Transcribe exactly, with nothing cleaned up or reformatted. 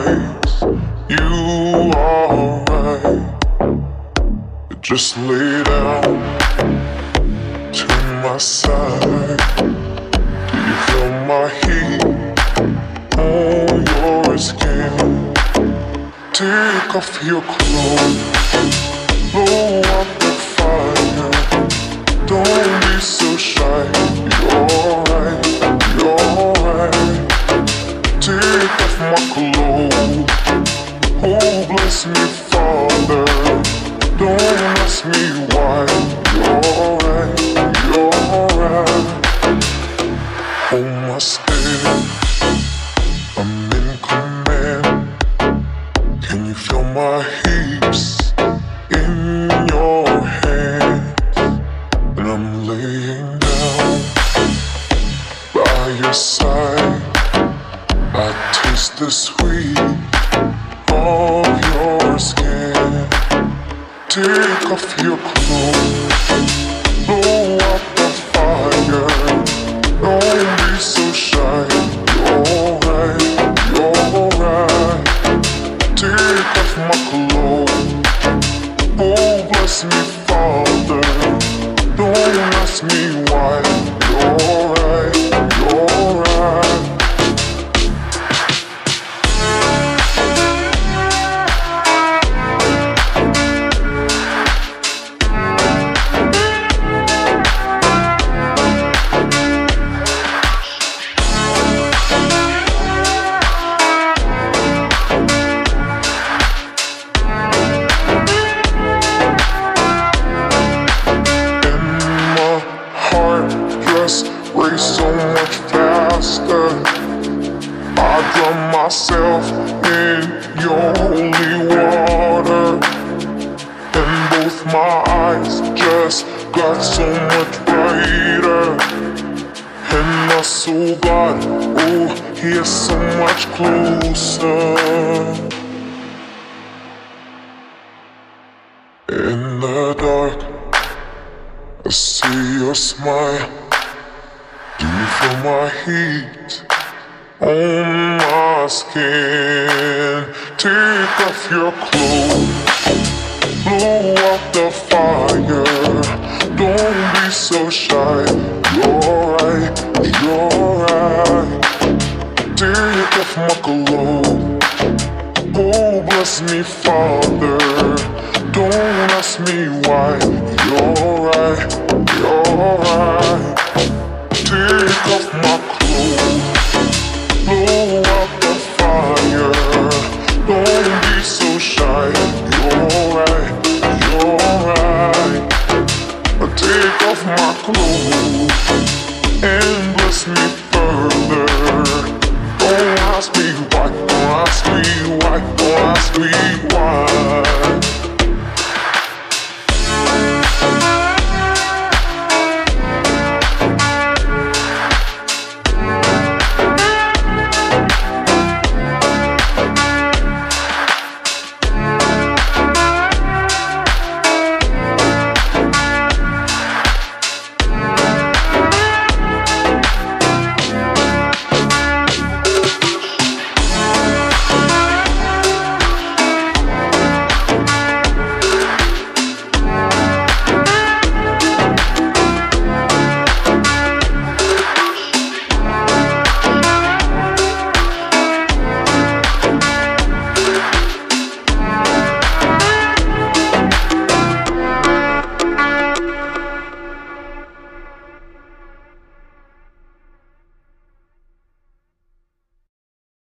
eyes. You are right. Just lay down to my side. Do you feel my heat on your skin? Take off your clothes, blow up the fire. Don't be so shy. You're right, you're right. Take off my clothes. Oh, bless me, Father. Don't ask me why. You're right, you're right. Hold my step, I'm in command. Can you feel my hips in your hands? And I'm laying down by your side. I taste the sweet of your skin. Take off your clothes, blow up the fire. Don't be so shy. You're right, you're right. Take off my clothes. Oh, bless me, Father. Don't ask me why. You're right, you're right. Race so much faster. I drown myself in your holy water, and both my eyes just got so much brighter. And my soul got, oh, here so much closer. In the dark, I see your smile. Do you feel my heat on my skin? Take off your clothes, blow out the fire. Don't be so shy. You're right, you're right. Take off my clothes. Oh, bless me, Father. Don't ask me why. You're right, you're right. Take off my clothes, blow out the fire. Don't be so shy. You're right, you're right. Take off my clothes and bless me further. Don't ask me why, don't ask me why, don't ask me why.